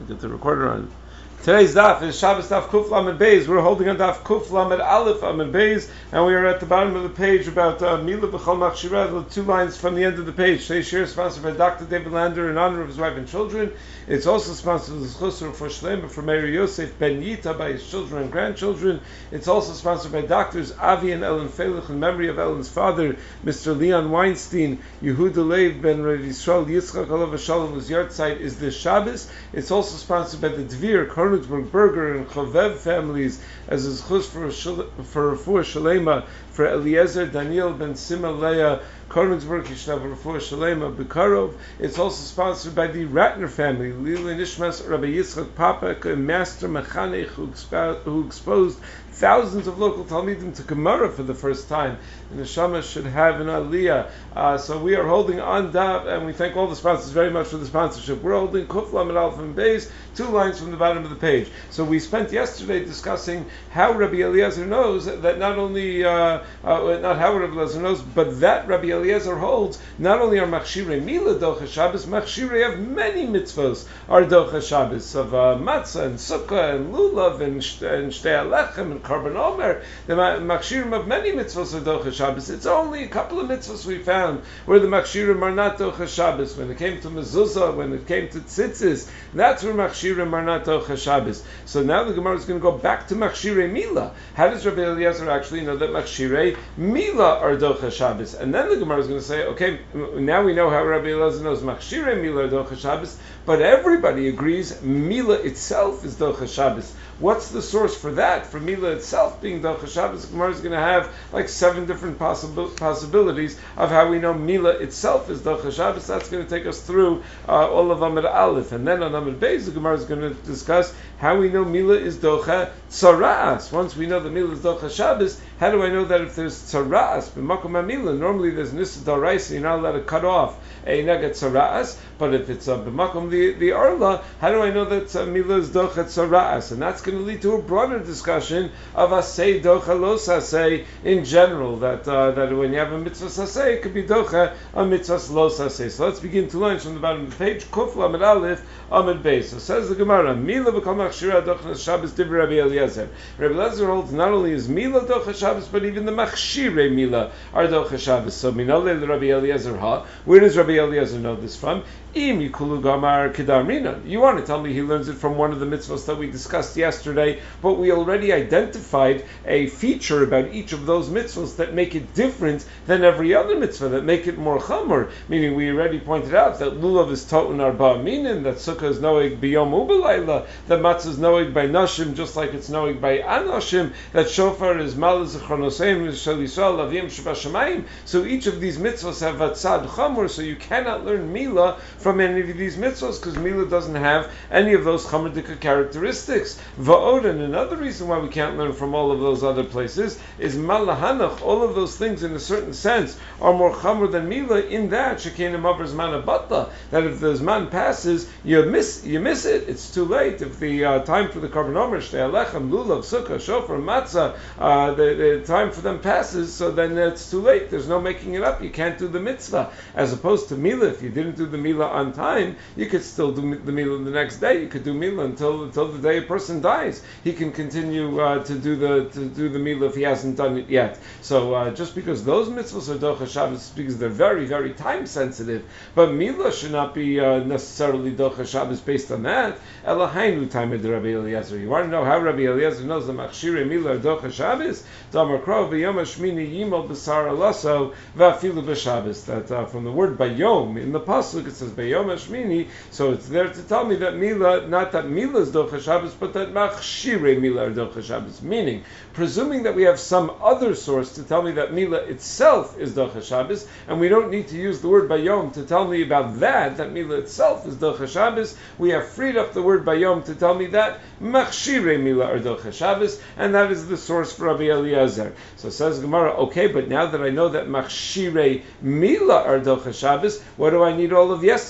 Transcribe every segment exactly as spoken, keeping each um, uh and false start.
get the recorder on. Today's daf is Shabbos daf Kuf Lamed Beis. We're holding on daf Kuf Lamed Aleph Lamed Beis, and we are at the bottom of the page about uh, Mila B'chol Machshirah, the two lines from the end of the page. Today's shir is sponsored by Doctor David Lander in honor of his wife and children. It's also sponsored by Chusr for Shlema for Meir Yosef Ben Yita by his children and grandchildren. It's also sponsored by doctors Avi and Ellen Felich in memory of Ellen's father, Mister Leon Weinstein. Yehuda Lev Ben Rav Yisrael Yitzchak Alav Shalom, whose yard site is this Shabbos. It's also sponsored by the Dvir Kornutzberg Berger and Chovev families as is chus for for Refuah Shalema for Eliezer Daniel Ben Sima Leah Kornutzberg Yishnav Refuah Shalema Bekarov. It's also sponsored by the Ratner family, Lila Nishmas Rabbi Yitzchak Papak, a master mechanech who, expo- who exposed thousands of local Talmidim to Gemara for the first time. The Neshama should have an Aliyah. Uh, so we are holding on Daf, and we thank all the sponsors very much for the sponsorship. We're holding Kuf Lamed Aleph and Beis, two lines from the bottom of the page. So we spent yesterday discussing how Rabbi Eliezer knows that not only, uh, uh, not how Rabbi Eliezer knows, but that Rabbi Eliezer holds, not only are Machshirei Mila Docha Shabbos, Machshirei of many mitzvos are Docha Shabbos, of uh, Matzah and Sukkah and Lulav and, and Shtei Alechem and Karban Omer. The Machshirim of many mitzvos are Docha Shabbos. It's only a couple of mitzvos we found where the Machshirim are not Docha Shabbos. When it came to Mezuzah, when it came to Tzitzis, that's where Machshirim are not Docha Shabbos. So now the Gemara is going to go back to Machshirei Mila. How does Rabbi Eliezer actually know that Machshirei Mila are Docha Shabbos? And then the Gemara is going to say, okay, now we know how Rabbi Eliezer knows Machshirei Mila are Docha Shabbos, but everybody agrees Mila itself is Docha Shabbos. What's the source for that? For Mila itself being Docha Shabbos, the Gemara is going to have like seven different possible possibilities of how we know Mila itself is Docha Shabbos. That's going to take us through uh, all of Amud Aleph, and then on Amud Beis, the Gemara is going to discuss how we know Mila is Docha Tzaras. Once we know that Mila is Docha Shabbos, how do I know that if there's Tzaras b'makom HaMila, normally there's Nisa D'Oraisa, you're not allowed to cut off a Negat Tzaras, but if it's uh, b'makom the the Arla, how do I know that uh, Mila is Docha Tzaras? And that's going to lead to a broader discussion of Asay Docha Los Asay in general, that uh, that when you have a mitzvah Asay, it could be Docha a mitzvah Los Asay. So let's begin two lines from the bottom of the page. Kuf Lamed Aleph Amud Beis. So says the Gemara, Mila b'kol Machshirah Docha Shabbos Divrei Rabbi Eliezer. Rabbi Eliezer holds not only is Mila Docha Shabbos, but even the Machshirei Mila are Docha Shabbos. So Minole Rabbi Eliezer ha. Where does Rabbi Eliezer know this from? Im Yikulu Gamar Kedarmina. You want to tell me he learns it from one of the mitzvahs that we discussed yesterday, but we already identified a feature about each of those mitzvahs that make it different than every other mitzvah, that make it more chamor. Meaning we already pointed out that lulav is to'un arba minin, that sukkah is noeg biyom ubelayla, that matzah is noeg by nashim just like it's noeg by anashim, that shofar is mal zichronoseim shel Yisrael avim shebashamayim. So each of these mitzvahs have a tzad chamor, so you cannot learn Mila from any of these mitzvahs because Mila doesn't have any of those chamerdika characteristics. Va'od, and another reason why we can't learn from all of those other places is malahanach. All of those things, in a certain sense, are more chamor than Mila. In that shekein mavar zman abatla, that if the zman passes, you miss you miss it. It's too late. If the uh, time for the karban omer, shtei alechem, lulav, sukkah, shofar, matzah, uh, the, the time for them passes, so then it's too late. There's no making it up. You can't do the mitzvah. As opposed to Mila, if you didn't do the Mila on time, you could still do the Mila the next day. You could do Mila until until the day a person dies. He can continue uh, to do the to do the Mila if he hasn't done it yet. So uh, just because those mitzvahs are Docha Shabbos, because they're very very time sensitive, but Mila should not be uh, necessarily Docha Shabbos based on that. Elahainu time of Rabbi Eliezer. You want to know how Rabbi Eliezer knows the Machshirei Mila are Docha Shabbos? Damar Krov v'Yom Hashmini Yimol B'Sar Alaso v'Afilu B'Shabbos. That uh, from the word Bayom in the pasuk it says Bayom Hashmini, so it's there to tell me that Mila, not that Mila is Docha Shabbos, but that Machshirei Mila are Docha Shabbos. Meaning, presuming that we have some other source to tell me that Mila itself is Docha Shabbos, and we don't need to use the word Bayom to tell me about that, that Mila itself is Docha Shabbos, we have freed up the word Bayom to tell me that Machshirei Mila are Docha Shabbos, and that is the source for Rabbi Eliezer. So says Gemara, okay, but now that I know that Machshirei Mila are Docha Shabbos, what do I need all of yesterday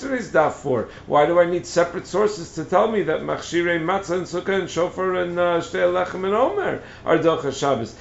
yesterday's daf for? Why do I need separate sources to tell me that machshirei matzah and sukkah and shofar and shtei lechem and omer are docha Shabbos?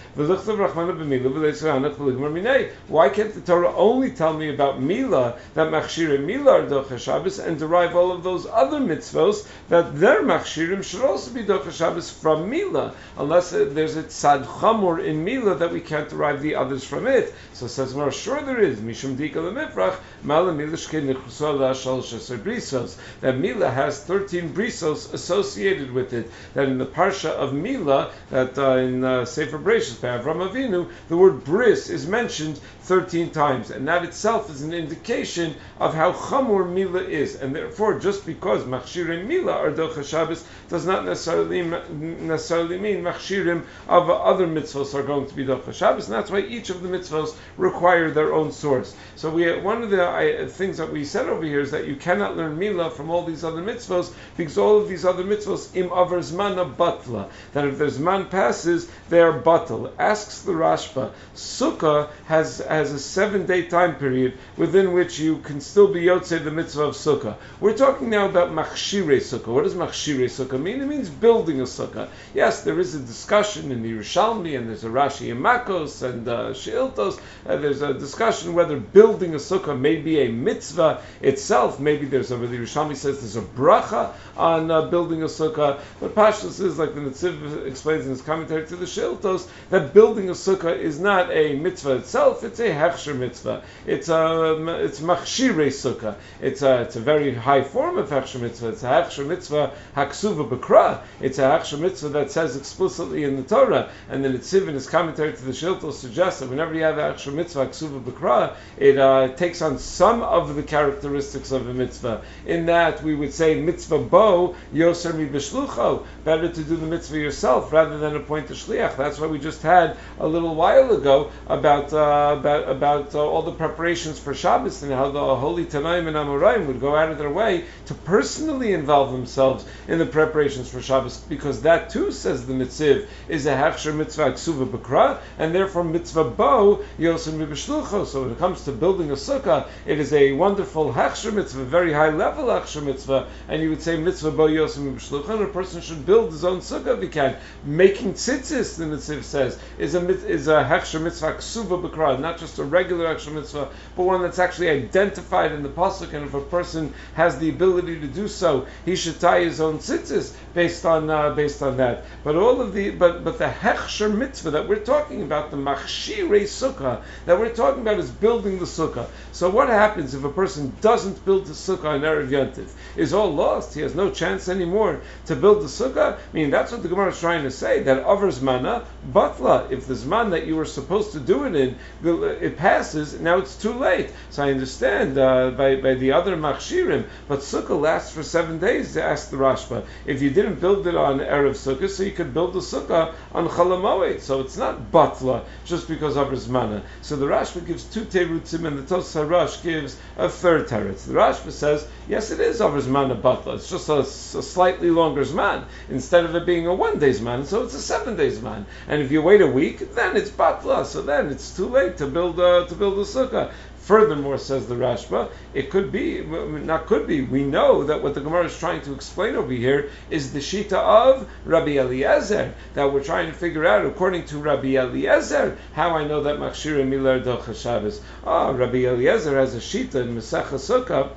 Why can't the Torah only tell me about Mila, that machshirei Mila are docha Shabbos, and derive all of those other mitzvos that their machshirim should also be docha Shabbos from Mila, unless there's a tzad chamor in Mila that we can't derive the others from it. So it says, well, sure there is. Mishum dika lemifrach, mala Mila shkein nechusala shal shasar brisos. That Mila has thirteen brisos associated with it. That in the parsha of Mila, that uh, in uh, Sefer Bereshis by Avram Avinu, the word bris is mentioned thirteen times, and that itself is an indication of how chamor Mila is. And therefore, just because machshirei Mila are docha Shabbos does not necessarily necessarily mean machshirim of other mitzvos are going to be docha Shabbos, and that's why each of the mitzvos require their own source. So we one of the uh, things that we said over here is that you cannot learn Mila from all these other mitzvos, because all of these other mitzvos im avar zmana batla, that if their zman passes, they are batal. Asks the Rashba, Sukkah has has a seven day time period within which you can still be yotzei the mitzvah of Sukkah. We're talking now about machshirei Sukkah. What does machshirei Sukkah mean? It means building a Sukkah. Yes, there is a discussion in the Yerushalmi, and there's a Rashi and Makos and uh, Sheiltos. Uh, there's a discussion whether building a Sukkah may be a mitzvah itself. Maybe there's a, the Yerushalmi says there's a bracha on uh, building a Sukkah. But Pashtus is, like the Netziv explains in his commentary to the Sheiltos, that building a Sukkah is not a mitzvah itself, it's a hechsher mitzvah. It's a it's machshirei Sukkah. It's a it's a very high form of hechsher mitzvah. It's a hechsher mitzvah haksuva b'kra. It's a hechsher mitzvah that says explicitly in the Torah. And then Netziv in his commentary to the Sheiltos suggests that whenever you have a hechsher mitzvah haksuva b'kra, it uh, takes on some of the characteristics of a mitzvah. In that we would say mitzvah bo yoser mi b'shlucho. Better to do the mitzvah yourself rather than appoint a shliach. That's why we just had a little while ago about uh, about about uh, all the preparations for Shabbos and how the holy Tanaim and Amoraim would go out of their way to personally involve themselves in the preparations for Shabbos, because that too, says the Netziv, is a hechsher mitzvah ksuva b'kra, and therefore mitzvah bo yosim b'shlucho. So when it comes to building a sukkah, it is a wonderful hechsher mitzvah, very high level hechsher mitzvah, and you would say mitzvah bo yosim b'shlucho, and a person should build his own sukkah if he can. Making tzitzis, the Netziv says, is a is a hechsher mitzvah ksuva b'kra, not just a regular hechsher mitzvah, but one that's actually identified in the pasuk. And if a person has the ability to do so, he should tie his own tzitzis based on uh, based on that. But all of the but but the hechsher mitzvah that we're talking about, the machshirei sukkah that we're talking about, is building the sukkah. So what happens if a person doesn't build the sukkah on Erev Yontif? Is all lost? He has no chance anymore to build the sukkah? I mean, that's what the Gemara is trying to say, that over zmana batla. If the zman that you were supposed to do it in, it passes, now it's too late. So I understand uh, by, by the other machshirim, but sukkah lasts for seven days, to ask the Rashba. If you didn't build it on Erev Sukkah, so you could build the sukkah on Chol HaMoed. So it's not batla, just because of zmana. So the Rashba gives two terutzim, and the Tos HaRash gives a third teretz. The Rashba says, yes, it is over zmana batla. It's just a, a slightly longer zman. Instead of it being a one-day zman, so it's a seven-day zman. And if you wait a week, then it's batla. So then it's too late to build uh, to build a sukkah. Furthermore, says the Rashba, it could be, not could be, we know that what the Gemara is trying to explain over here is the Shita of Rabbi Eliezer, that we're trying to figure out, according to Rabbi Eliezer, how I know that Machshirei Milah Docha Shabbos. Ah, Rabbi Eliezer has a Shita in Masechah Sukkah,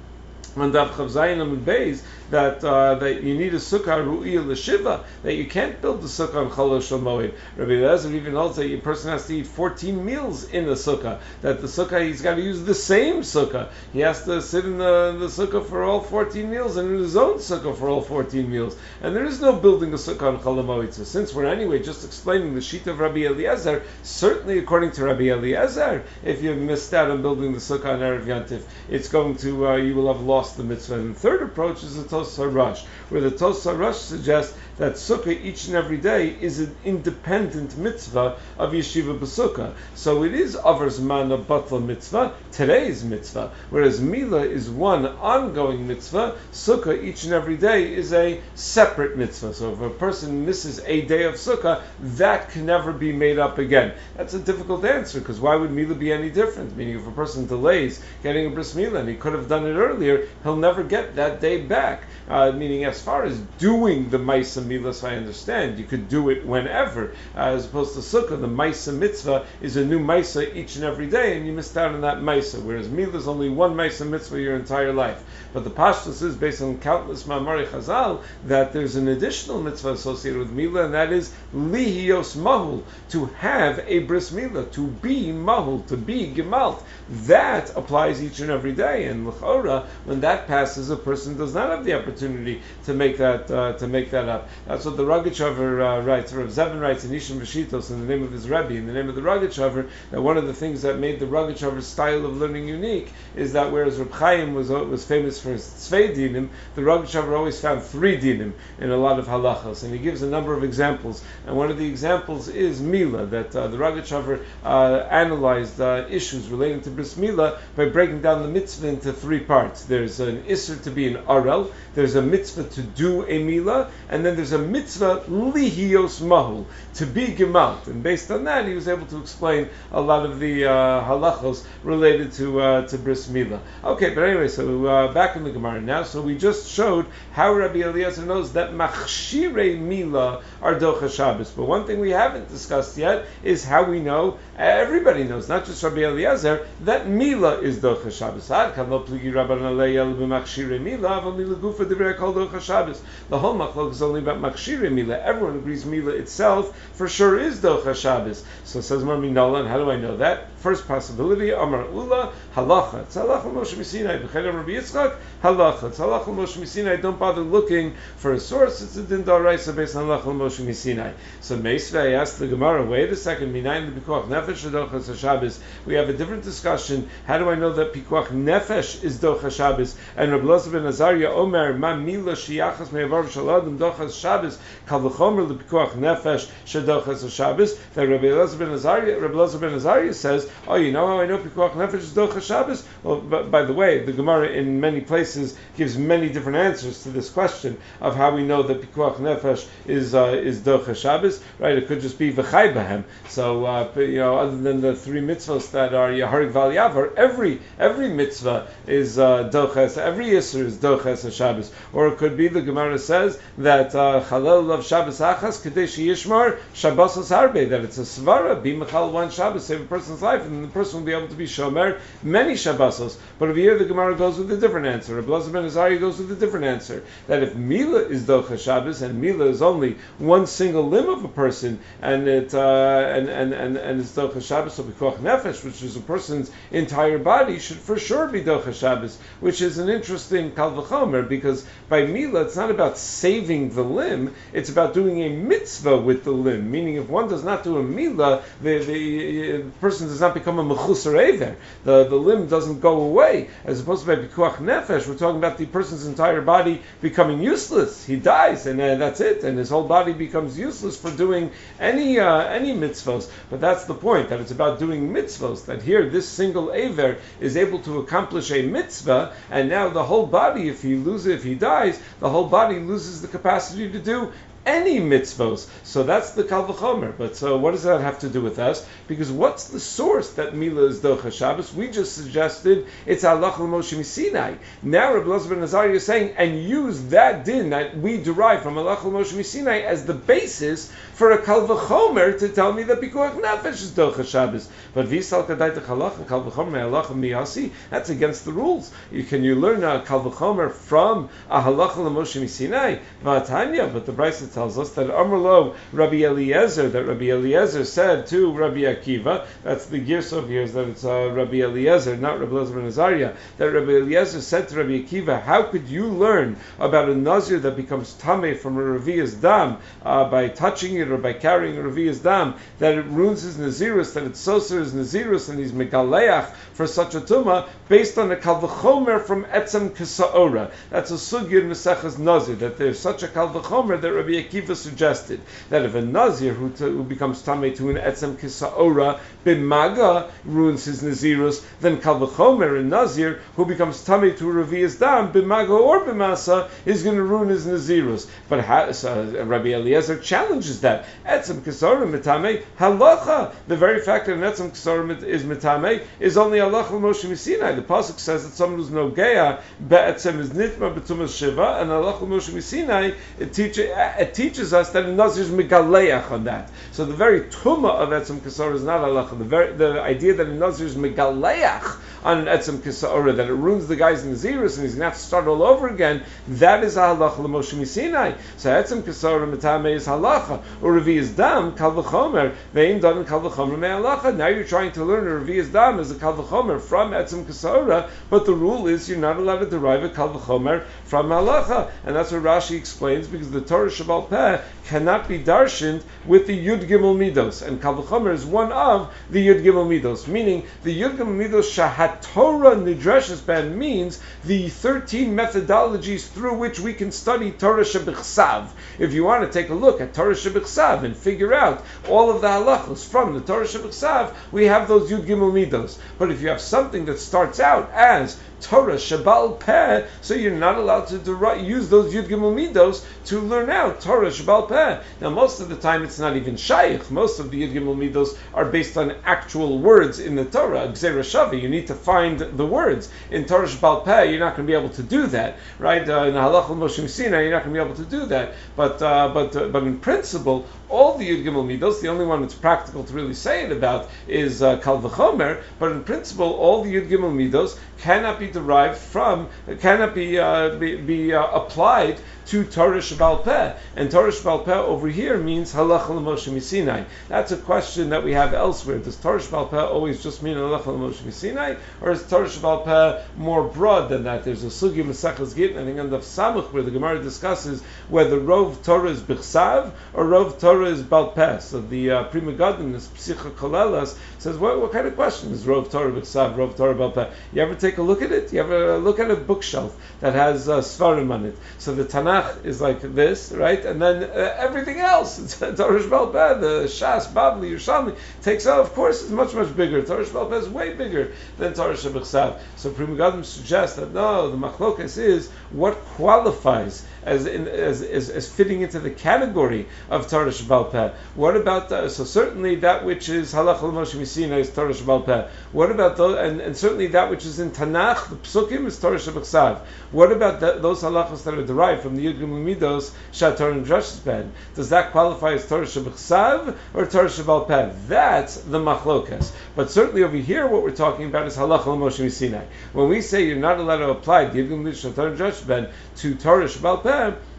on Daf Chav Zayin Amud Beis, that uh, that you need a sukkah ru'iyah l'shiva, that you can't build the sukkah on Chol Shel Moed. Rabbi Eliezer even holds that a person has to eat fourteen meals in the sukkah. That the sukkah, he's got to use the same sukkah. He has to sit in the, the sukkah for all fourteen meals, and in his own sukkah for all fourteen meals. And there is no building a sukkah on Chol Moed. So since we're anyway just explaining the sheet of Rabbi Eliezer, certainly according to Rabbi Eliezer, if you've missed out on building the sukkah on Erev Yontif, it's going to uh, you will have lost the mitzvah. And the third approach is the Tos Tosar Rosh, where the Tosar Rosh suggests that Sukkah each and every day is an independent mitzvah of Yeshiva B'Sukkah. So it is Avar Zman Batla mitzvah, today's mitzvah, whereas Mila is one ongoing mitzvah. Sukkah each and every day is a separate mitzvah. So if a person misses a day of Sukkah, that can never be made up again. That's a difficult answer, because why would Mila be any different? Meaning if a person delays getting a bris Mila and he could have done it earlier, he'll never get that day back. Uh, meaning as far as doing the Maisa Milas, I understand, you could do it whenever. Uh, as opposed to Sukkah, the Maisa Mitzvah is a new Maisa each and every day, and you missed out on that Maisa, whereas Mila is only one Maisa Mitzvah your entire life. But the Pashtus is based on countless Ma'amari Chazal that there's an additional mitzvah associated with Mila, and that is Lihios Mahul, to have a bris Mila, to be Mahul, to be Gemalt. That applies each and every day, and L'chora, when that passes, a person does not have the opportunity to make that uh, to make that up. That's what the Rogachover uh, writes, or Rav Zevin writes in Ishim Vashitos, in the name of his Rebbe, in the name of the Rogachover, that one of the things that made the Rogachover's style of learning unique is that whereas Reb Chaim was was famous for his tzvei dinim, the Rogachover always found three dinim in a lot of halachos, and he gives a number of examples. And one of the examples is Mila, that uh, the Rogachover uh, analyzed uh, issues relating to bris Mila by breaking down the mitzvah into three parts. There's an isser to be an arel, there's a mitzvah to do a Mila, and then there's a mitzvah lihios mahul, to be gemalt. And based on that, he was able to explain a lot of the uh, halachos related to uh, to bris Mila. Okay, but anyway, so uh, back in the Gemara now. So we just showed how Rabbi Eliezer knows that machshirei Mila are docha Shabbos. But one thing we haven't discussed yet is how we know, everybody knows, not just Rabbi Eliezer, that Mila is docha Shabbos. The whole machlok is only about machshirei Mila. Everyone agrees Mila itself for sure is docha Shabbos. So says Mar Minolan, how do I know that? First possibility, Amar Ula, halacha. It's halacha Moshe Misinai. B'chedem Rabbi Yitzchak, halacha. It's halacha Moshe Misinai. Don't bother looking for a source. It's a din d'oraisa based on halacha Moshe Misinai. So Meisvei asked the Gemara, wait a second, minayin the pikuach nefesh docha Shabbos. We have a different discussion. How do I know that pikuach nefesh is docha Shabbos? And Rabbi Elazar ben Azariah Omer, ma mila shiachas me'avar shaladim docha Shabbos, kal v'chomer the pikuach nefesh shedocha Shabbos. That Rabbi Elazar ben Azariah, Rabbi Elazar ben Azariah says, oh, you know how I know pikuach nefesh is docha Shabbos? Well, but by the way, the Gemara in many places gives many different answers to this question of how we know that pikuach nefesh is uh, is docha Shabbos. Right? It could just be v'chai b'hem. So uh, you know, other than the three mitzvahs that are yaharik val yavar, every every mitzvah is uh, docha. Every yisur is docha Shabbos. Or it could be the Gemara says that chalel of Shabbos achas kadesh yishmar Shabbos harbe, that it's a svara be mechal one Shabbos save a person's life, and the person will be able to be shomer many Shabbosos. But over here the Gemara goes with a different answer. Rabbi Elazar ben Azariah goes with a different answer. That if Mila is docha Shabbos, and Mila is only one single limb of a person, and it uh, and, and and and it's docha Shabbos, so pikuach nefesh, which is a person's entire body, should for sure be docha Shabbos, which is an interesting kal v'chomer, because by Mila it's not about saving the limb, it's about doing a mitzvah with the limb. Meaning, if one does not do a Mila, the, the uh, person does not become a mechusar ever. The the limb doesn't go away. As opposed to by pikuach nefesh, we're talking about the person's entire body becoming useless. He dies, and uh, that's it, and his whole body becomes useless for doing any uh, any mitzvos. But that's the point, that it's about doing mitzvos. That here, this single aver is able to accomplish a mitzvah, and now the whole body, if he loses, if he dies, the whole body loses the capacity to do any mitzvos. So that's the kal v'chomer. But so what does that have to do with us? Because what's the source that Mila is docha Shabbos? We just suggested it's halacha l'Moshe Misinai. Now Rabbi Elazar ben Azariah is saying, and use that din that we derive from halacha l'Moshe Misinai as the basis for a kal v'chomer to tell me that pikuach nefesh is docha Shabbos. But v'isal kadai halacha kal v'chomer halacha miyasi. That's against the rules. You, can you learn a kal v'chomer from a halacha l'Moshe Misinai? V'atanya, but the Brisa tells us that Amrlo Rabbi Eliezer, that Rabbi Eliezer said to Rabbi Akiva, that's the Girsov here, is that it's uh, Rabbi Eliezer, not Rabbi Eliezer ben Azariah, that Rabbi Eliezer said to Rabbi Akiva, how could you learn about a Nazir that becomes Tameh from a Revi'as Dam uh, by touching it or by carrying a Revi'as Dam, that it ruins his Nazirus, that it's Soser his Nazirus, and he's Megaleach for such a Tumah, based on a Kal V'chomer from Etzem Kisa'ora. That's a Sugya in Mesechus Nazir, that there's such a Kal V'chomer that Rabbi Akiva suggested, that if a Nazir who, to, who becomes Tameh to an Etzem Kisa'ora, B'maga ruins his Nazirus, then Kal V'chomer, a Nazir who becomes Tameh to a Revi'as Dam, B'maga or B'masa, is going to ruin his Nazirus. But ha, uh, Rabbi Eliezer challenges that. Etzem Kisa'ora Mitameh, halacha. The very fact that an Etzem Kisa'ora is Mitameh is only halacha l'Moshe Misinai. The pasuk says that someone who's nogeya be'etzem is nitma b'tumas shiva, and halacha l'Moshe Misinai it, teach, it teaches us that a Nazir is megaleach on that. So the very tumah of Etzem Kisa'ora is not halacha. The very the idea that a Nazir is megaleach on an Etzem Kisa'ora, that it ruins the guy's Nazirus and he's going to have to start all over again, that is a halacha l'Moshe Misinai. So Etzem Kisa'ora mitameh is halacha, or Revi'as Dam kal v'chomer ve'im dan kal v'chomer me'halacha. Now you're trying to learn a Revi'as Dam as a kal v'chomer from Etzem Kisa'ora, but the rule is you're not allowed to derive a kal v'chomer from halacha, and that's what Rashi explains, because the Torah Shabbal Peh cannot be darshaned with the Yud Gimel Midos, and kal v'chomer is one of the Yud Gimel Midos, meaning the Yud Gimel Midos shahat Torah nidreshes ben means the thirteen methodologies through which we can study Torah Shebichsav. If you want to take a look at Torah Shebichsav and figure out all of the halachos from the Torah Shebichsav, we have those Yud Gimel Midos. But if you have something that starts out as Torah Shabbal Peh, so you're not allowed to deri- use those Yud Gimel Midos to learn out Torah Shabbal Peh. Now, most of the time it's not even shaykh. Most of the Yud Gimel Midos are based on actual words in the Torah. Gzeira Shavi, you need to find the words. In Torah Shabbal Peh, you're not going to be able to do that, right? Uh, in Halach Moshe Sinai, you're not going to be able to do that. But uh, but uh, but in principle, all the Yud Gimel Midos, the only one that's practical to really say it about is uh, Kal V'chomer. But in principle, all the Yud Gimel Midos cannot be derived from, cannot be uh, be, be uh, applied to Torah Shabbal Peh. And Torah Shabbal Peh over here means Halacha l'Moshe Misinai. That's a question that we have elsewhere. Does Torah Shabbal Peh always just mean Halacha l'Moshe Misinai, or is Torah Shabbal Peh more broad than that? There's a Sugi Mesechus Gittin, I think on the Samach, where the Gemara discusses whether Rov Torah is Bichsav or Rov Torah is Bal Peh. So the uh, Pri Megadim, this Psicha Kolelas, says, what, what kind of question is Rov Torah Bichsav, Rov Torah Bal Peh? You ever take a look at it? You ever look at a bookshelf that has uh, Svarim on it? So the Tanakh is like this, right? And then uh, everything else, Torah Shabbal Peh, the Shas, Bavli, Yerushalmi, takes out, of course, it's much, much bigger. Torah Shabbal Peh is way bigger than Torah Shebichsav. So Pri Megadim suggests that no, the Machlokas is what qualifies as, in, as, as as fitting into the category of Torah Shabbal Peh. What about, the, so certainly that which is Halacha l'Moshe Misinai is Torah Shabbal Peh. What about those, and, and certainly that which is in Tanakh, the Psukim, is Torah Shebichsav. What about the, those halachos that are derived from the Yud Gimel Midos, Shat Torah and Drash's Ben? Does that qualify as Torah Shebichsav or Torah Shabbal Peh? That's the Machlokas. But certainly over here, what we're talking about is Halacha l'Moshe Misinai. When we say you're not allowed to apply the Yud Gimel Midos, Shat Torah and Drash's Ben to Torah Shabbal Peh,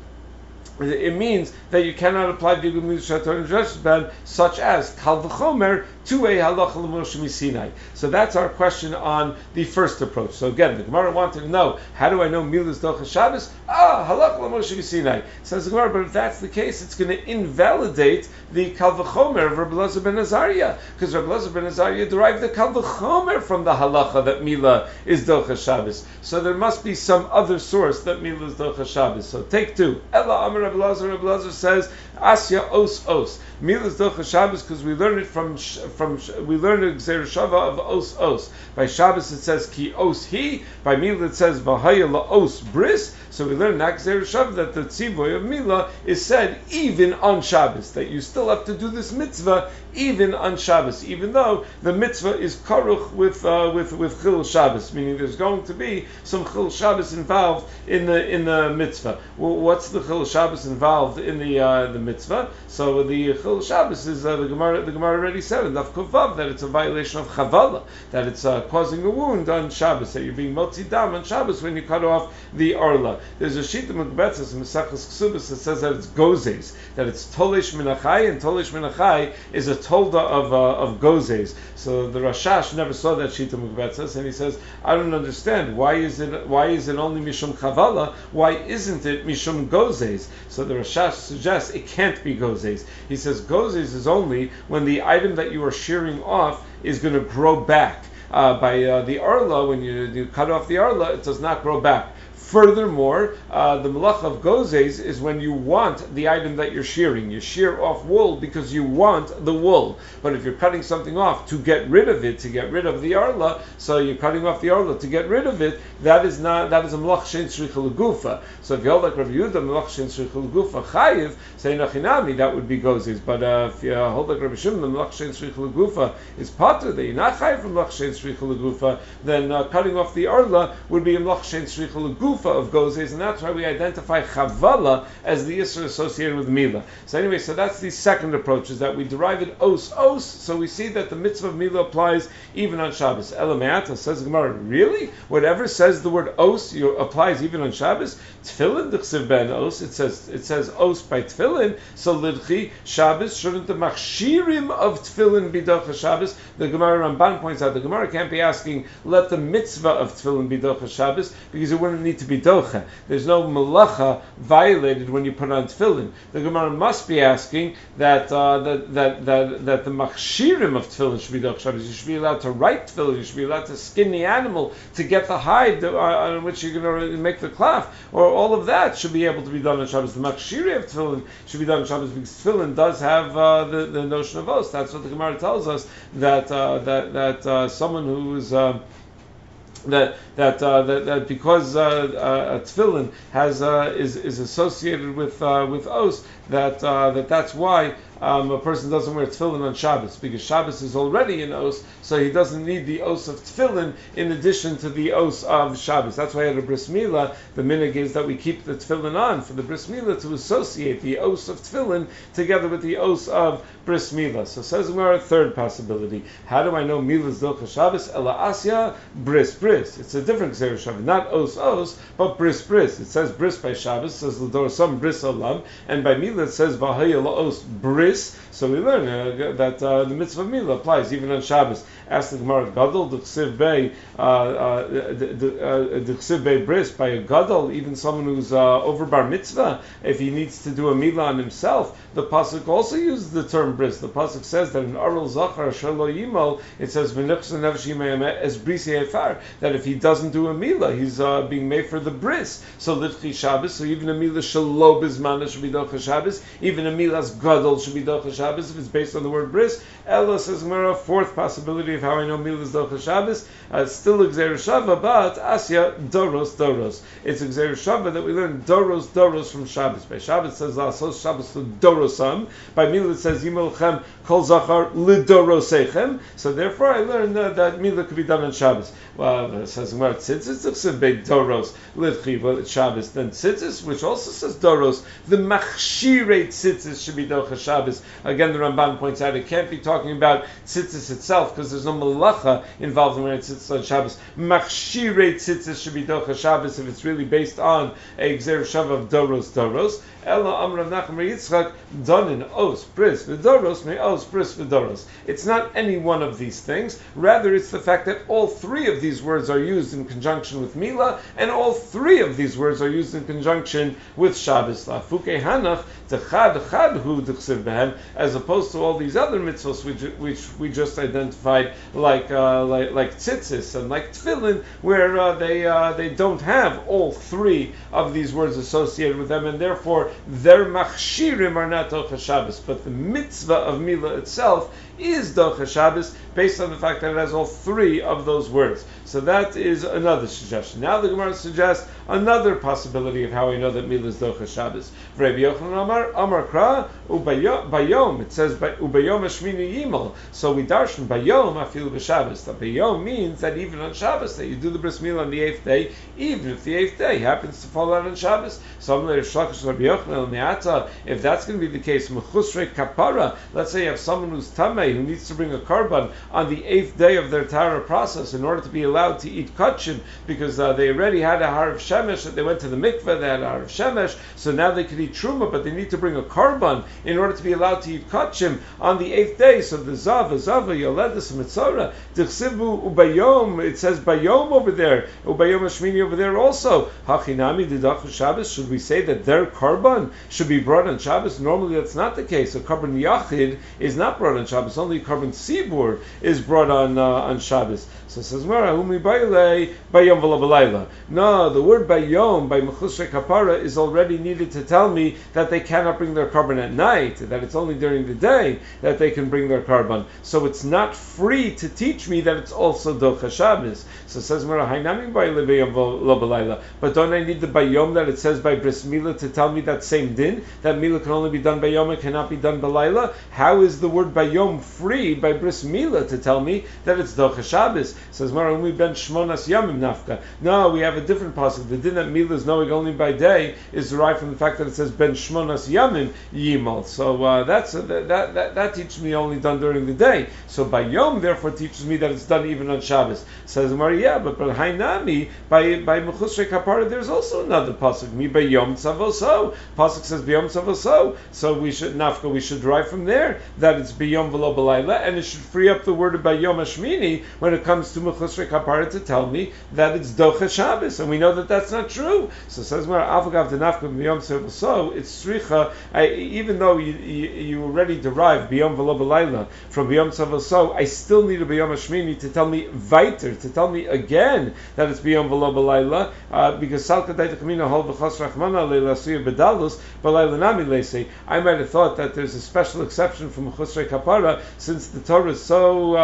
it means that you cannot apply the Yud Gimel Midos, Shat Torah and Drash's Ben, such as Kal V'chomer, to a halacha l'Moshe Misinai. So that's our question on the first approach. So again, the Gemara wanted to know, how do I know Milas Docha Shabbos? Ah, halacha l'Moshe Misinai. Says the Gemara, but if that's the case, it's going to invalidate the Kal V'chomer of Rabbi Elazar ben Azariah, because Rabbi Elazar ben Azariah derived the Kal V'chomer from the halacha that Mila is Docha Shabbos. So there must be some other source that Mila is Docha Shabbos. So take two. Ella Amar Rabbi Elazar, Rabbi Elazar says, Asya Os Os. Mila is Docha Shabbos, because we learn it from from we learn the Gzeir Shava of Os Os. By Shabbos it says Ki Os He. By Mila it says V'haya La Os Bris. So we learn that Gzeir Shava that the Tzivoy of Mila is said even on Shabbos, that you still have to do this mitzvah even on Shabbos, even though the mitzvah is karuch with uh, with with Chil Shabbos, meaning there's going to be some Chil Shabbos involved in the in the mitzvah. Well, what's the Chil Shabbos involved in the uh, the mitzvah. So the Chil Shabbos is uh, the Gemara. The Gemara already said in Daf Kuf Vav that it's a violation of Chavala, that it's uh, causing a wound on Shabbos, that you're being motzi dam on Shabbos when you cut off the arla. There's a shita Mekbetzes in Mesachos Ksubas that says that it's gozes, that it's tolish minachai, and tolish minachai is a tolda of uh, of gozes. So the Rashash never saw that shita Mekbetzes, and he says, I don't understand, why is it why is it only mishum Chavala? Why isn't it mishum gozes? So the Rashash suggests it can't be gozes. He says gozes is only when the item that you are shearing off is going to grow back. Uh, by uh, the arla, when you, you cut off the arla, it does not grow back. Furthermore, uh, the malach of gozes is when you want the item that you're shearing. You shear off wool because you want the wool. But if you're cutting something off to get rid of it, to get rid of the arla, so you're cutting off the arla to get rid of it, that is not that is a malach shein tzricha legufa. So if you hold like Rav Yehuda, malach shein tzricha legufa chayiv, say nachinami, that would be gozes. But uh, if you hold like Rabbi Shimon, the malach shein tzricha legufa is pater, that you're not chayiv from malach shein tzricha legufa, then uh, cutting off the arla would be a malach shein tzricha legufa of gozes, and that's why we identify chavala as the isra associated with mila. So anyway, so that's the second approach, is that we derive it os os, so we see that the mitzvah of mila applies even on Shabbos. Elameata says Gemara, really? Whatever says the word os you, applies even on Shabbos? Tefillin d'chsiv ben os, it says it says os by tefillin, so lidchi Shabbos, shouldn't the machshirim of tefillin be docha Shabbos? The Gemara Ramban points out the Gemara can't be asking let the mitzvah of tefillin be docha Shabbos, because it wouldn't need to be docha. There's no malacha violated when you put on tefillin. The Gemara must be asking that uh, that, that that that the machshirim of tefillin should be docha Shabbos. You should be allowed to write tefillin. You should be allowed to skin the animal to get the hide uh, on which you're going to make the cloth. Or all of that should be able to be done on Shabbos. The machshiri of tefillin should be done on Shabbos because tefillin does have uh, the, the notion of os. That's what the Gemara tells us, that uh, that that uh, someone who is uh, that that, uh, that that because uh, uh, tefillin has uh, is is associated with uh, with os, that uh, that that's why um, a person doesn't wear tefillin on Shabbos, because Shabbos is already in os, so he doesn't need the os of tefillin in addition to the os of Shabbos. That's why at a bris milah, the minhag is that we keep the tefillin on for the bris milah to associate the os of tefillin together with the os of bris milah. So says Gemara, third possibility. How do I know milah is docha Shabbos? Ela asya bris bris. It's a different Gzeir Shabbos, not os os, but bris bris. It says bris by Shabbos, it says l'dor some bris olam, and by milah it says v'haya la'os bris. So we learn uh, that uh, the mitzvah of milah applies even on Shabbos. Ask the Gemara, gadol d'chsiv bei d'chsiv bei bris, by a gadol, even someone who's uh, over bar mitzvah, if he needs to do a milah on himself, the pasuk also uses the term bris. The pasuk says that in Arul Zachar Shelo Yimol, it says v'nichsa nefesh yimei es bris efar, that if he doesn't do a milah, he's uh, being made for the bris. So litchi Shabbos, so even a milah shelo bizmana should be docha Shabbos, even a milah's gadol should be docha Shabbos if it's based on the word bris. Ella says Gemara, fourth possibility of how I know milah is docha Shabbos, uh, still a Gzeir Shava, but asya doros doros. It's a Gzeir Shava that we learn doros doros from Shabbos. By Shabbos it says lasos Shabbos lidorosam. By milah it says yimolchem kol zachar lidorosechem. So therefore I learned uh, that milah could be done on Shabbos. Well, it says Gemara tzitzis it's bei doros lidchi, well it's Shabbos. Then tzitzis, which also says doros, the machshirei tzitzis should be docha Shabbos. Again, the Ramban points out it can't be talking about tzitzis itself because there's no malacha involved in wearing tzitzis on Shabbos. Machshirei tzitzis should be docha Shabbos if it's really based on a Gzeir Shav of doros doros. Ella Amr Rav Nachman Yitzchak Donin Os Bris V'Doros Me Os Bris V'Doros. It's not any one of these things. Rather, it's the fact that all three of these words are used in conjunction with Milah, and all three of these words are used in conjunction with Shabbos. Lafuke Hanach Techad Chad Hu D'Chsiv Behem, as opposed to all these other mitzvahs which, which we just identified, like uh, like like tzitzis and like tefillin, where uh, they uh, they don't have all three of these words associated with them, and therefore their machshirim are not docha Shabbos, but the mitzvah of milah itself is docha Shabbos based on the fact that it has all three of those words. So that is another suggestion. Now the Gemara suggests another possibility of how I know that Mila is Docha Shabbos. Rabbi Yochanan Amar, Amar Kra, Ubayom, it says Ubayom Hashmini Yimel. So we darshan Bayom Afilu B'Shabbos. That Bayom means that even on Shabbos, that you do the bris milah on the eighth day, even if the eighth day happens to fall out on Shabbos. So if that's going to be the case, Mechusrei Kapara, let's say you have someone who's Tamei, who needs to bring a korban on the eighth day of their Tara process in order to be allowed to eat kachim, because uh, they already had a Harav Shemesh, they went to the mikveh, they had a Harav Shemesh, so now they can eat Truma, but they need to bring a korban in order to be allowed to eat kachim on the eighth day. So the Zav, Zava, Yoledis, Mitzora, Dichsivu Ubayom, it says Bayom over there, Ubayom Hashmini over there also. Hachinami Didach Shabbos, should we say that their korban should be brought on Shabbos? Normally that's not the case. A korban Yachid is not brought on Shabbos, only korban Sibur is brought on uh, on Shabbos. So it says, no, the word bayom, by mechusrei kapara, is already needed to tell me that they cannot bring their korban at night, that it's only during the day that they can bring their korban. So it's not free to teach me that it's also docha Shabbos. So it says, but don't I need the bayom that it says by bris milah to tell me that same din, that milah can only be done bayom and cannot be done balayla? How is the word bayom free by bris milah to tell me that it's docha Shabbos? Says Marumi ben Shmonas Yamim Nafka. No, we have a different pasuk. The din that Mila is knowing only by day is derived from the fact that it says ben Shmonas Yamim Yimal. So uh, that's uh, that, that that teaches me only done during the day. So by Yom therefore teaches me that it's done even on Shabbos. Says Mari, yeah, but by Hainami, by by Mechusrei Kapara, there's also another pasuk. Mi by Yom Tzavoso. Pasuk says B'Yom Tzavoso. So we should Nafka. We should derive from there that it's B'Yom V'lo B'Layla, and it should free up the word by Yom Hashmini when it comes to Mechusrei Kapara to tell me that it's Docha Shabbos, and we know that that's not true. So it says, so it's Sricha, even though you, you, you already derived B'Yom V'lo B'Layla from B'Yom Tzavoso, I still need a B'Yom Hashmini to tell me weiter, to tell me again that it's B'Yom V'lo B'Layla, uh, because Salka Daita Kamina Hol V'chos Rachmana Leila Suya B'Dalus B'Layla Nami Leisei. I might have thought that there's a special exception from Mechusrei Kapara, since the Torah is so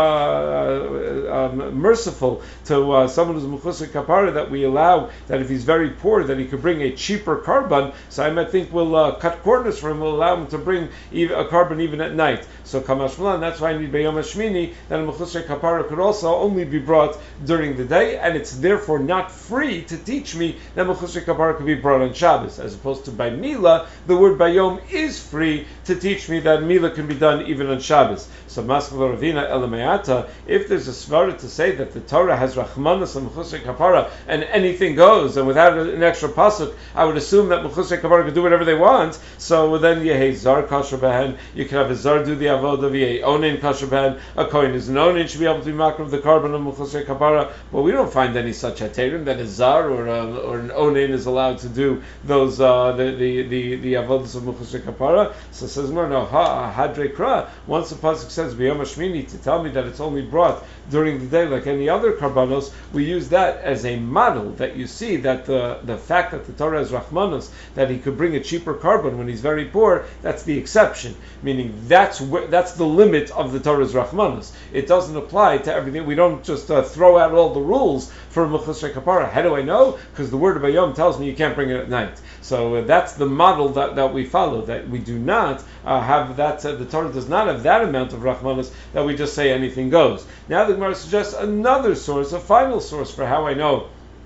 uh, um, merciful to uh, someone who's Mechusrei Kapara, that we allow that if he's very poor that he could bring a cheaper korban. So I might think we'll uh, cut corners for him, we'll allow him to bring even a korban even at night. So Kamash Malan, that's why I need B'Yom Hashmini, that a Mechusrei Kapara could also only be brought during the day, and it's therefore not free to teach me that Mechusrei Kapara could be brought on Shabbos, as opposed to by Mila, the word Bayom is free to teach me that Mila can be done even on Shabbos. So Maskeva Ravina Elamayata, if there's a svara to say that the Torah has Rachmanas and Mechusrei Kapara and anything goes, and without an extra pasuk, I would assume that Mechusrei Kapara could do whatever they want. So then Yehei Zar Kasher Behen, you can have a Zar do the avodah of Yehei Onein Kasher Behen, a Kohen is an Onein, should be able to be makar of the korban of Mechusrei Kapara. But we don't find any such heterim that a Zar or a, or an Onein is allowed to do those uh, the the the, the avodas of Mechusrei Kapara. So it says more no ha hadrei kra. Once the pasuk says B'Yom Hashmini to tell me that it's only brought during the day like any other karbanos, we use that as a model that you see that the the fact that the Torah has Rachmanos, that he could bring a cheaper korban when he's very poor, that's the exception. Meaning that's where, that's the limit of the Torah's Rachmanos. It doesn't apply to everything. We don't just uh, throw out all the rules for Mechusrei Kapara. How do I know? Because the word of Bayom tells me you can't bring it at night. So uh, that's the model that, that we follow, that we do not uh, have that, uh, the Torah does not have that amount of Rachmanos that we just say anything goes. Now the Gemara suggests another source, a final source for how I know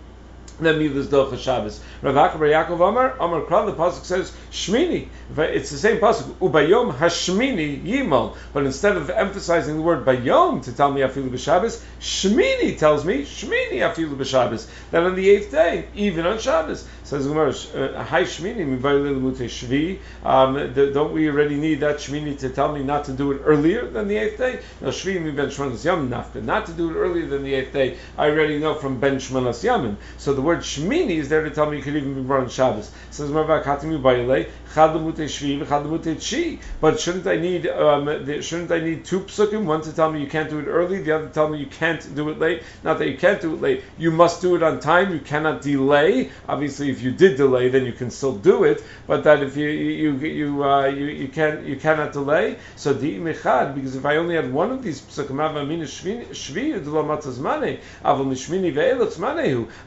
that Mila is Docha Shabbos. Rav Akabar Yaakov Amar, Amar Kral, the pasuk says Shmini. It's the same pasuk, Ubayom Hashmini Yimal. But instead of emphasizing the word Bayom to tell me Afilu B'Shabbos, Shmini tells me Shmini Afilu B'Shabbos. That on the eighth day, even on Shabbos. Says Gemara, Hai Shmini Mibayil Lemutei Shvi. Don't we already need that Shmini to tell me not to do it earlier than the eighth day? No, Shvi mi ben Shmonas Yamim Nafka. Not to do it earlier than the eighth day, I already know from ben Shmonas Yamim. So the word Shmini is there to tell me you could even be brought on Shabbos. Says Marva Katimi Bayilei Chad Lemutei Shvi v'Chad Lemutei Tshi. But shouldn't I need um, the, shouldn't I need two psukim? One to tell me you can't do it early, the other to tell me you can't do it late. Not that you can't do it late, you must do it on time. You cannot delay. Obviously, if you did delay, then you can still do it. But that if you you you uh, you, you can you cannot delay. So di mechad, because if I only had one of these psukim, Avamina Shvi Shvi D'lo Matzah Zmanei, Aval Mishmini Ve'elach Zmanehu, I might have thought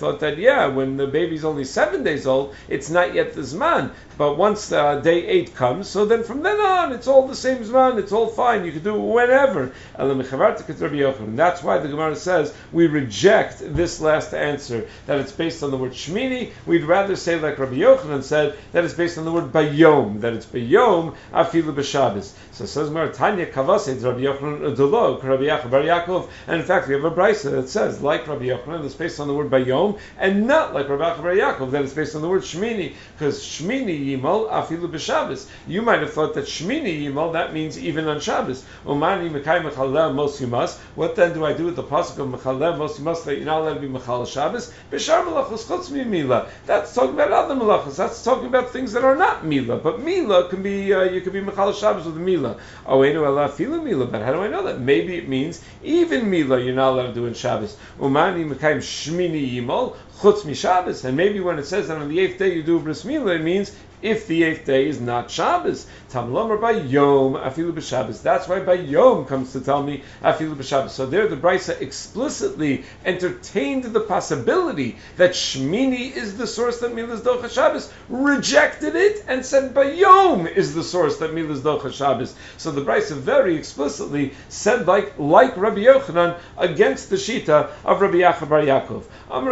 thought that, yeah, when the baby's only seven days old, it's not yet the Zman. But once uh, day eight comes, so then from then on, it's all the same Zman, it's all fine, you can do it whenever. And that's why the Gemara says we reject this last answer, that it's based on the word Shmini. We'd rather say like Rabbi Yochanan said, that it's based on the word Bayom, that it's Bayom, Afilu B'Shabbos. So it says Tanya Kavase, Rabbi Yochanan Udulog, Rabbi Yaakov Bar Yaakov, and in fact we have a brisa that says, like Rabbi Yochanan, that's based on the word Bayom, and not like Rabbi Yaakov Bar Yaakov, that it's based on the word Shmini, because Shmini Yimal Afilu B'Shabbos. You might have thought that Shmini Yimal, that means even on Shabbos. Umani Mekai Mechalel Mos Yumas. What then do I do with the pasuk of Mechalel Mos Yumas, that you're not allowed to be Mechal Shabbos? B'Shar Malachos Chutz Mi Mila. That's talking about other Malachos. That's talking about things that are not Mila. But Mila can be, uh, you can be Mechal Shabbos with Mila. Oh, Einu Ela Afilu Mila. But how do I know that? Maybe it means even Mila you're not allowed to do in Shabbos. Umani Mekai Shmini Yimal Chutz Mi Shabbos. And maybe when it says that on the eighth day you do Bris Mila, it means if the eighth day is not Shabbos. Tam Lomer by Yom Afilu B'Shabbos. That's why by Yom comes to tell me Afilu B'Shabbos. So there the Brisa explicitly entertained the possibility that Shmini is the source that Milas Docha Shabbos, rejected it, and said by Yom is the source that Milas Docha Shabbos. So the Brisa very explicitly said like like Rabbi Yochanan against the Shita of Rabbi Yaakov Bar Yaakov.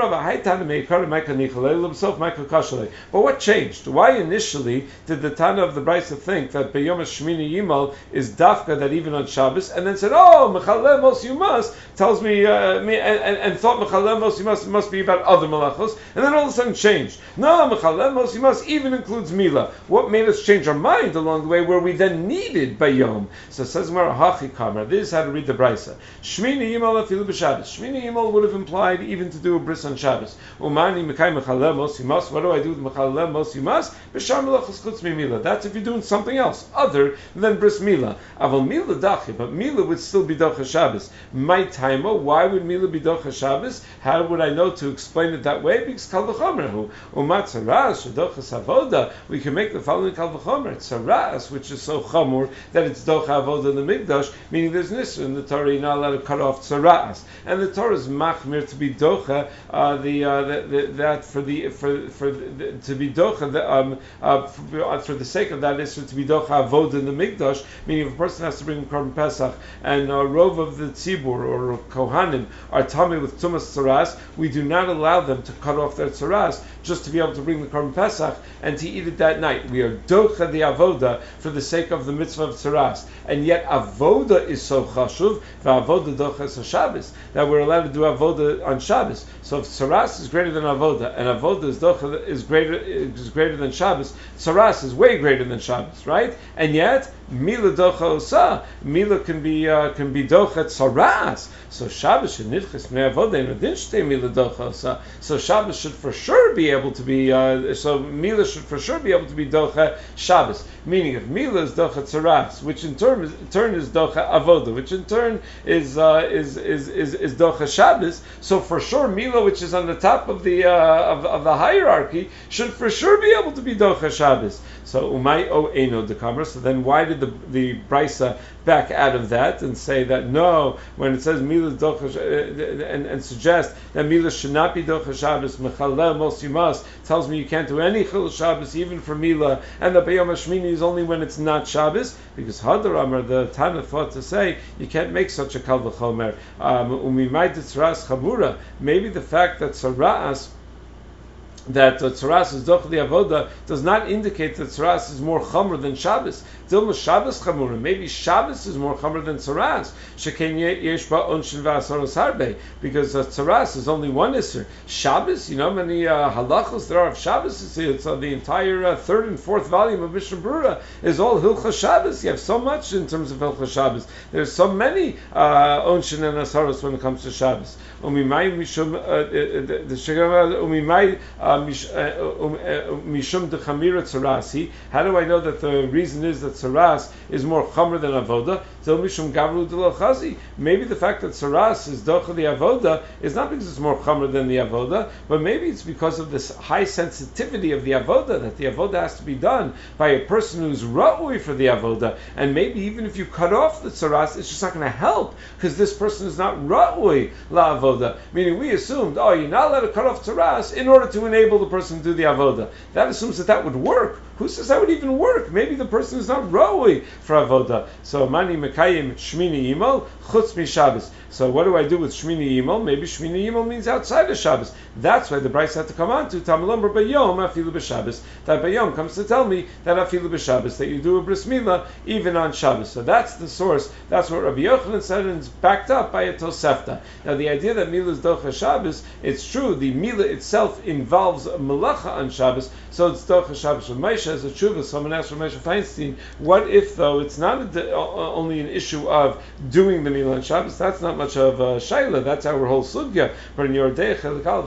But what changed? Why initially did the Tana of the Brisa think that B'Yom Shmini Yimal is dafka, that even on Shabbos, and then said, oh, Mechalel Mos Yumas tells me, uh, me and, and, and thought Mechalel Mos Yumas must be about other malachos, and then all of a sudden changed. No, Mechalel Mos Yumas even includes Mila. What made us change our mind along the way, where we then needed B'Yom? So it says Gemara Hachi Kamar. This is how to read the Brisa. Shmini Yimal Afilu B'Shabbos. Shmini Yimal would have implied even to do a bris on Shabbos. Umani Mekai Mechalel Mos Yumas. What do I do with Mechalel Mos Yumas? B'Shar Melachos Chutz Mi Mila. That's if you're doing something else other than bris Mila. Aval Mila Dachi, but Mila would still be Docha Shabbos. My timer, why would Mila be Docha Shabbos? How would I know to explain it that way? Because Kal V'chomer Umat Tzaras Dochas Avoda. We can make the following Kal V'chomer Tzaras, which is so chamur that it's Docha Avoda in the Mikdash, meaning there's Nisr in the Torah. You're not allowed to cut off Tzaras, and the Torah is machmir to be Docha. Uh, the, uh, the, the that for the for for the, to be Docha the, um uh, for, for the sake of that is to be Docha Avoda in the Mikdash, meaning if a person has to bring Korban Pesach and a rov of the Tzibur or Kohanim are tummy with Tumas Tzaras, we do not allow them to cut off their Tzaras just to be able to bring the Korban Pesach and to eat it that night. We are Docha the Avoda for the sake of the mitzvah of Tzaras, and yet Avoda is so chashuv, Avoda Docha is Shabbos, that we're allowed to do Avoda on Shabbos. So if Tzaras is greater than Avoda, and Avoda is Docha is greater is greater than Shabbos, Tzaras is way greater than Shabbos, right? And yet Mila Docha Osa, Mila can be uh, can be Docha Tzaras. So Shabbos should nidchas me Avoda and Adinshte Mila Docha Osa. So Shabbos should for sure be able to be. Uh, so Mila should for sure be able to be Docha Shabbos. Meaning, if Mila is Docha Tzaras, which in turn is, in turn is Docha Avoda, which in turn is uh, is, is is is Docha Shabbos. So for sure Mila, which is on the top of the uh, of, of the hierarchy, should for sure be able to be Docha Shabbos. So Umay O Eino Dekamer. So then why did the the Brisa back out of that and say that no, when it says Mila Docha uh, and, and suggest that Mila should not be Docha Shabbos, Mechalel Mos Yumas tells me you can't do any Chil Shabbos even for Mila, and the B'Yom HaShmini is only when it's not Shabbos, because Hadar Amar, the Tana thought to say you can't make such a Kal V'chomer. Umimai Tzaras Chamura. Maybe the fact that Tzaras that uh, Tzaras is Docha the Avoda does not indicate that Tzaras is more Chamr than Shabbos. Dilma Shabbos Chamura. Maybe Shabbos is more Chamr than Tzaras. Sheken yesh ba onshin v'asaros harbe, because uh, Tzaras is only one Isser. Shabbos, you know how many uh, halachos there are of Shabbos? It's uh, the entire uh, third and fourth volume of Mishnah Berurah is all Hilchos Shabbos. You have so much in terms of Hilchos Shabbos. There's so many uh, onshin and asaros when it comes to Shabbos. Umimai mishum the Umimai. mishum dechamira tzarasi. How do I know that the reason is that tzaras is more chamer than avoda? So mishum gavru delo chazi. Maybe the fact that tzaras is docha the avoda is not because it's more chamer than the avoda, but maybe it's because of this high sensitivity of the avoda, that the avoda has to be done by a person who's ra'ui for the avoda, and maybe even if you cut off the tzaras, it's just not going to help because this person is not ra'ui la avoda. Meaning, we assumed, oh, you're not allowed to cut off tzaras in order to enable the person to do the avoda. That assumes that that would work. Who says that would even work? Maybe the person is not ra'ui for avoda. So mani mekayim shmini imol chutz mi Shabbos. So what do I do with Shmini Yimel? Maybe Shmini Yimel means outside of Shabbos. That's why the Bryce had to come on to Tamalomber Bayom Afilu B'Shabbos. That Bayom comes to tell me that Afilu B'Shabbos, that you do a Bris Milah even on Shabbos. So that's the source. That's what Rabbi Yochanan said, and it's backed up by a Tosefta. Now the idea that Milah is Docha Shabbos, it's true. The Milah itself involves a Malacha on Shabbos, so it's Docha Shabbos. Rav Moshe has a tshuva. Someone asked Rav Moshe Feinstein, what if though it's not a, only an issue of doing the Milah on Shabbos? That's not much of a shaila. That's our whole sugya. But in your day,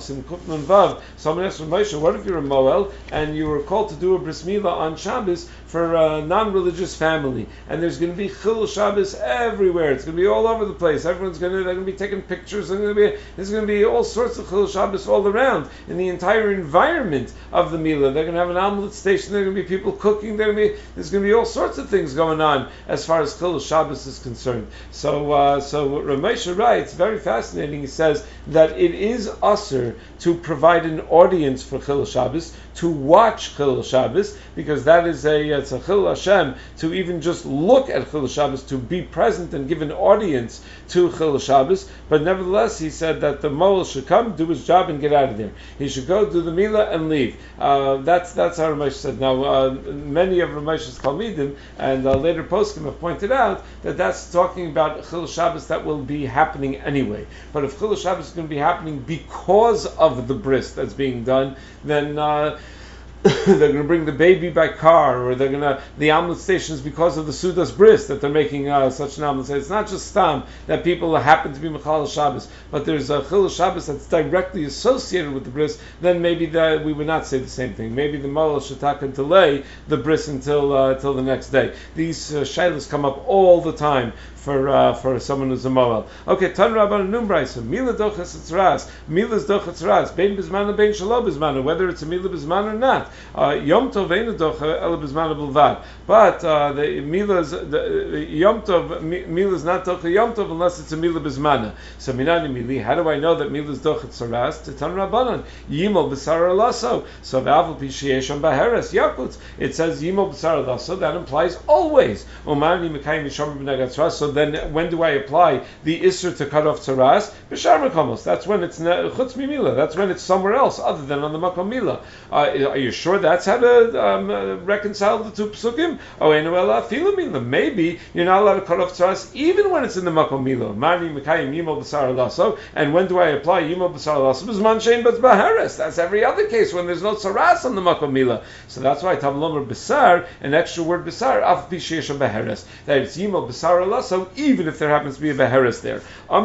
Vav, someone asked Rav Moshe, what if you're a Moel and you were called to do a bris milah on Shabbos for a non-religious family, and there's going to be chil Shabbos everywhere. It's going to be all over the place. Everyone's going to they're going to be taking pictures. And going to be, there's going to be all sorts of chil Shabbos all around in the entire environment of the milah. They're going to have an omelet station. There are going to be people cooking. There going to be there's going to be all sorts of things going on as far as chil Shabbos is concerned. So, uh, so Rav Moshe writes, very fascinating. He says that it is usher to provide an audience for chil Shabbos, to watch chil Shabbos, because that is a it's a chil Hashem, to even just look at chil Shabbos, to be present and give an audience to chil Shabbos. But nevertheless, he said that the Moel should come, do his job, and get out of there. He should go do the milah and leave. Uh, that's that's how Rav Moshe said. Now, uh, many of Rav Moshe's talmidim and uh, later poskim have pointed out that that's talking about chil Shabbos that will be happening anyway. But if chil Shabbos is going to be happening because of the bris that's being done, then uh, they're going to bring the baby by car, or they're going to the omelet stations because of the Sudas bris that they're making uh, such an omelet station. It's not just stam that people happen to be Mechal Shabbos, but there's a Chil Shabbos that's directly associated with the bris. Then maybe that we would not say the same thing. Maybe the Moel should take and delay the bris until uh, until the next day. These uh, shaylas come up all the time for uh, for someone who's a Moel. Okay, Tan Rabban Numbraisa, Mila Dochas Tzras, Mila's Dochas Tzras, Bein Bizmana, Bein Shalom Bizmana, whether it's a Mila Bizmana or not. Yom Tov Einu Docha Ela Bizmana Bulvad. But uh, the Mila's the Yom Tov Mila's not Docha Yom Tov unless it's a Mila Bizmana. So Minani Mili, how do I know that Mila's Dochas Tzras? To Tan Rabbanan, Yimol B'Sar Alaso. So V'Aval Pishiyesham Baheres Yakutz. It says Yimol B'Sar Alaso. That implies always. Umani Mekayim Yisham B'Negat Tzras. So then when do I apply the Isser to cut off Tzaras? B'Shar Mekomos. That's when it's Chutz Mimila. That's when it's somewhere else other than on the Makom Mila. Uh, are you sure that's how to um, uh, reconcile the two Psukim? Oh, Enuela Filu Mila. Maybe you're not allowed to cut off Tzaras even when it's in the Makom Mila. Mani Mekayim Yimol B'Sar Alaso. And when do I apply Yimol B'Sar Alaso? B'Zman Shein B'Tz Bahares. That's every other case when there's no Tzaras on the Makom Mila. So that's why Tavlomer B'Sar, an extra word B'Sar, Af B'Sheish Bahares. That it's Yimol B'Sar Alaso, even if there happens to be a Beheres there.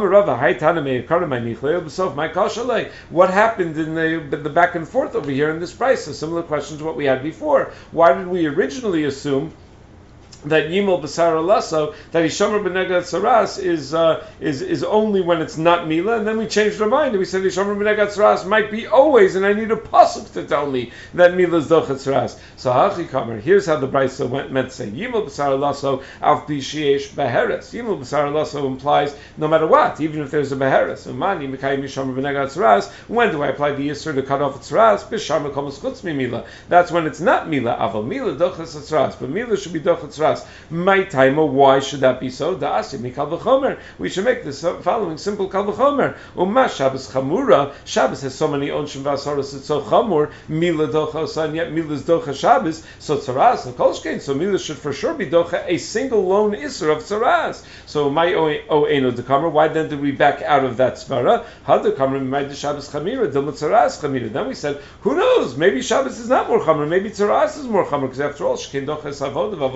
What happened in the, the back and forth over here in this price? A similar question to what we had before. Why did we originally assume that Yimol B'Sar Alaso, that Yishomer B'Negat Tzaras is uh, is is only when it's not Mila, and then we changed our mind and we said Yishomer B'Negat Tzaras might be always, and I need a pasuk to tell me that Mila is Dochet Tzaras. So Hachi Kamer, here's how the Brisa went meant to say Yimol B'Sar Alaso Av B'Shiesh Beheres. Yimol B'Sar Alaso implies no matter what, even if there's a Beheres. Umani Mekayim Yishomer B'Negat Tzaras. When do I apply the Yisur to cut off Tzaras? B'Shar Mekomos Chutz Mi Mila. That's when it's not Mila. Aval Mila Dochet Tzaras, but Mila should be Dochet Tzaras. My timer, why should that be so? We should make this following simple kal v'chomer. Uma Shabbos chamura. Shabbos has so many onshim v'asaros. It's so chamur. Mila docha, and yet Mila's docha Shabbos. So tzaras and kolshkein. So Mila should for sure be docha a single lone iser of tzaras. So my o eno dekamer. Why then did we back out of that svara? Hadar kamer my de Shabbos chamira. Dilma tzaras chamira. Then we said, who knows? Maybe Shabbos is not more chamur. Maybe tzaras is more chamur because after all, shkein docha is avodah, avodah docha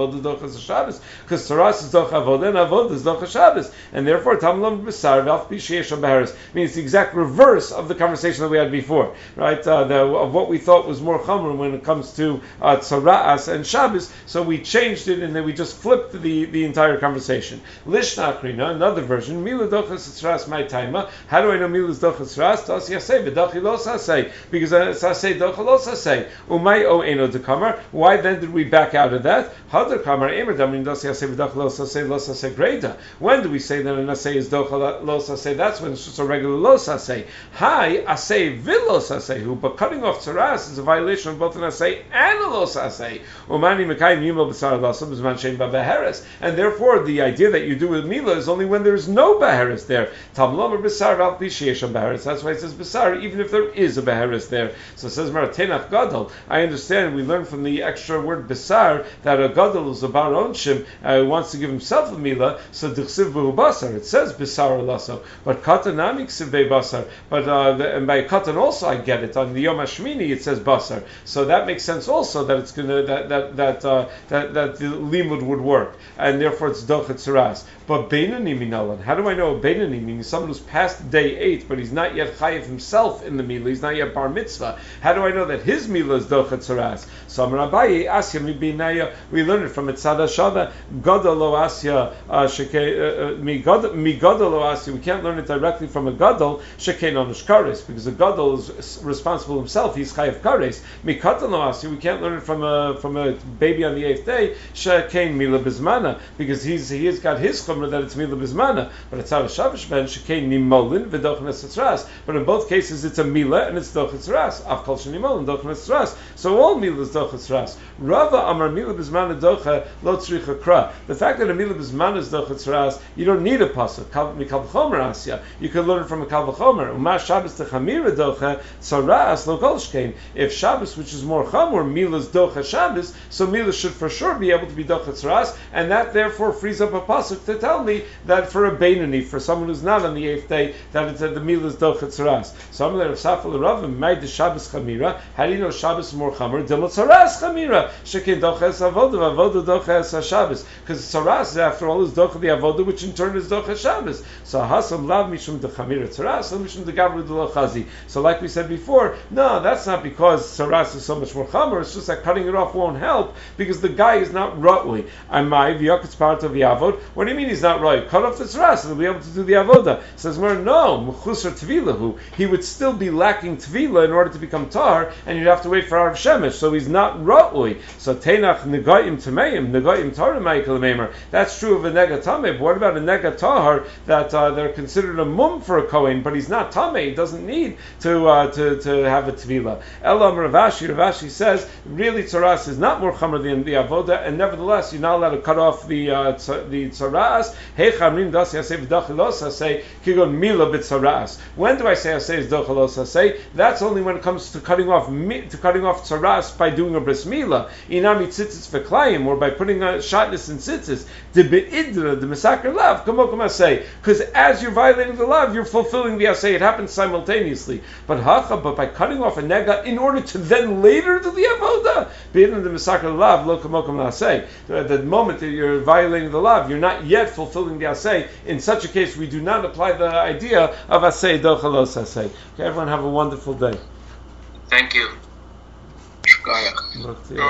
dochas Shabbos, because Saras is docha avoda and avoda is docha Shabbos, and therefore Tamlam B'sar V'alf B'Sheish Beharis means the exact reverse of the conversation that we had before, right? Uh, the, of what we thought was more chomer when it comes to uh, Tzaras and Shabbos, so we changed it and then we just flipped the, the entire conversation. Lishna Akrina, another version, Mila dochas Tzaras my taima. How do I know Mila's dochas Tzaras? Das Yasei v'dachi lo sasei, because Sasei docha lo sasei. Umay o eno dekamar. Why then did we back out of that? Hadar kamar emer damin das Yasei v'dachi lo sasei lo sasei greda. When do we say that an asei is docha lo sasei? That's when it's just a regular lo sasei. Hi asei v'lo sasei who, but cutting off Tzaras is a violation of both an asei and a lo sasei. Umani mekayim yimel b'sar lasam b'zman shein b'beheres. And therefore the idea that you do with Mila is only when there's no beheres there. Tamlam or b'sar v'al b'sheish beheres. That's why it says b'sar, even if there is a beheres there. So it says Maratenach Gadol. I understand. We learn from the extra word b'sar that a Gadol is a bar onshim, uh, who wants to give himself a Mila. So d'chsiv b'hu basar. It says b'sar lasso. But katan nami ksiv basar. But uh, the, and by katan also I get it. On the Yom Hashmini it says basar. So that makes sense also that it's gonna that that that uh, that, that the limud would work, and therefore it's dochet tzaras. But beinani minalan. How do I know beinani means someone who's past day eight, but he's not yet chayiv himself in the mila? He's not yet bar mitzvah. How do I know that his mila is dochet tzaras? So Amar Abaye asya mi beinaya. We learn it from Etzada Shava. Gadol lo asya shekei mi gadol mi gadol lo asya. We can't learn it directly from a gadol shekei nonush kares, because a gadol is responsible himself. He's chayiv kares. Mi katan lo asya. We can't learn it from a from a baby on the eighth day shekei mila bizmana, because he's he has got his chumrah that it's mila bizmana. But it's out of shavish ben shekei nimolin v'dochnes tzras. But in both cases it's a mila and it's dochnes tzras. Av kol shenimolin dochnes tzras. So all mila is dochnes tzras. Rava amar mila bizmana docha lo tzricha kra. The fact that a mila bizmana is dochnes tzras, you don't need a pasuk. Mikal v'chomer asya. You can learn it from a kal v'chomer. Uma Shabbos techamira docha tzras lo kol shkein. If Shabbos, which is more chamor, mila's docha Shabbos, so mila should for sure be able to be docha tzras, and that therefore frees up a pasuk to tell me that for a beinani, for someone who's not on the eighth day, that it's uh, the mila is docha tzras. Some of the Safal Ravim made the Shabbos chamira. How do you know Shabbos is more chamor? Dilma tzaras chamira. Shekin docha es avoda, avoda docha es Shabbos. Because tzaras, after all, is docha the avoda, which in turn is docha Shabbos. So hasam lav mishum de chamira tzaras, and mishum de gavru de lachazi. So like we said before, no, that's not because tzaras is so much more chamor. It's just that cutting it off won't help because the guy is not ra'ui. Amai v'yaketz part of the avod. What do you mean he's not ra'ui? Cut off the tzaras and he'll be able to do the avoda. Says more, no, mechusar tvilahu. He would still be lacking tvila in order to become tar, and you'd have to wait for Arav Shemesh. So he's not ra'ui. So tenach negayim tameim negayim tar Michael Maimer. That's true of a nega tameh. But what about a nega tahar that uh, they're considered a mum for a kohen, but he's not tameh. He doesn't need to uh, to to have a tvila. Elam Ravashi. Ravashi says really tzaras is not more chamor than the avoda, and nevertheless you're not allowed to cut off the uh, tz- the tzaras. Hey chamrim das yaseh v'dachilos aseh kigon mila b'tzaras. When do I say aseh is dachilos aseh? That's only when it comes to cutting off to cutting off tzaras by doing a bris mila. Inami tzitzis v'klayim, or by putting a shotness in tzitzis. The beidra, the mesaker lav, kamokum aseh. Because as you're violating the lav, you're fulfilling the aseh. It happens simultaneously. But hacha, but by cutting off a nega in order to then later do the avoda, beidra the mesaker lav lo kamokum aseh. At the moment that you're violating the lav, you're not yet fulfilling the aseh. In such a case, we do not apply the idea of aseh dochalos aseh. Okay, everyone have a wonderful day. Thank you. Shukayach.